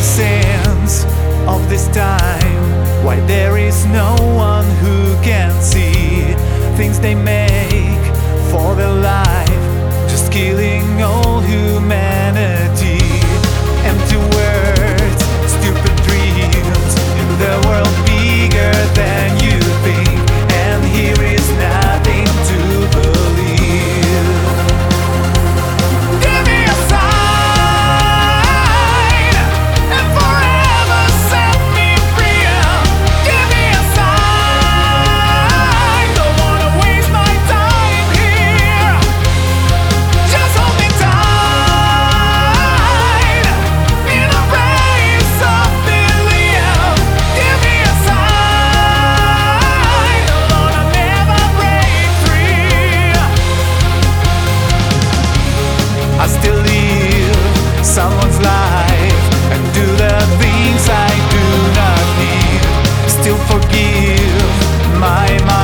sense of this time, why there is no one who can see things they make for their life, just killing all humanity. Empty words, stupid dreams, in the world bigger than you think, and here is nothing to believe. Give me a sign and forever set me free. Give me a sign, don't wanna waste my time here. Just hold me tight in a race of belief. Give me a sign, alone I'll never break free. I still live someone's life and do the things I do not need. Still forgive my mind.